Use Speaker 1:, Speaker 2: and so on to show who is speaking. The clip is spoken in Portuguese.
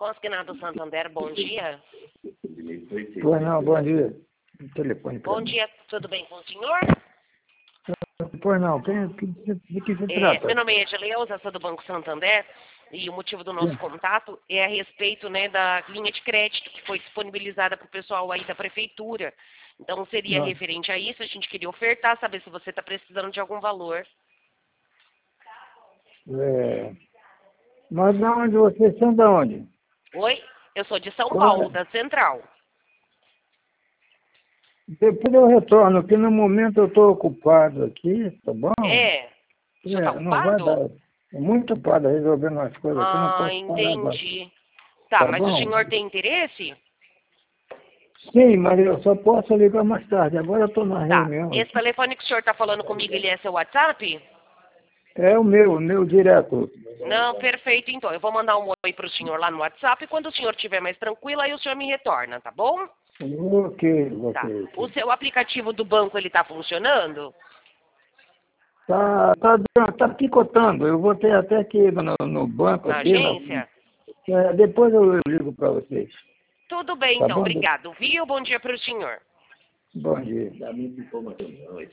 Speaker 1: Consignado Santander, bom dia.
Speaker 2: Pois não, bom dia. Telefone pra
Speaker 1: Bom
Speaker 2: mim.
Speaker 1: dia, tudo bem com o senhor?
Speaker 2: Pois não, de que se trata?
Speaker 1: Meu nome é Edileuza, sou do Banco Santander, e o motivo do nosso contato é a respeito, né, da linha de crédito que foi disponibilizada para o pessoal aí da prefeitura. Então, seria
Speaker 2: Não.
Speaker 1: referente a isso, a gente queria ofertar, saber se você está precisando de algum valor.
Speaker 2: Mas de onde vocês são, de onde?
Speaker 1: Oi? Eu sou de São
Speaker 2: Qual
Speaker 1: Paulo,
Speaker 2: é?
Speaker 1: da Central.
Speaker 2: Depois eu retorno, porque no momento eu estou ocupado aqui, tá bom?
Speaker 1: O senhor está
Speaker 2: Não vai
Speaker 1: ocupado?
Speaker 2: dar. É muito ocupado resolvendo as coisas aqui, não
Speaker 1: Ah,
Speaker 2: posso falar agora.
Speaker 1: entendi. Tá,
Speaker 2: Tá
Speaker 1: mas o
Speaker 2: bom?
Speaker 1: senhor tem interesse?
Speaker 2: Sim, mas eu só posso ligar mais tarde. Agora eu estou na
Speaker 1: Tá.
Speaker 2: reunião
Speaker 1: Esse
Speaker 2: aqui.
Speaker 1: telefone que o senhor está falando comigo, ele é seu WhatsApp?
Speaker 2: É o meu direto.
Speaker 1: Não, perfeito, então. Eu vou mandar um oi para o senhor lá no WhatsApp. Quando o senhor estiver mais tranquilo, aí o senhor me retorna, tá bom?
Speaker 2: Ok.
Speaker 1: Tá. O seu aplicativo do banco, ele está funcionando?
Speaker 2: Tá picotando. Eu vou ter até que ir no banco
Speaker 1: Na
Speaker 2: aqui.
Speaker 1: agência?
Speaker 2: Depois eu ligo para vocês.
Speaker 1: Tudo bem,
Speaker 2: Tá
Speaker 1: então.
Speaker 2: bom?
Speaker 1: Obrigado, viu? Bom dia para o senhor.
Speaker 2: Bom dia.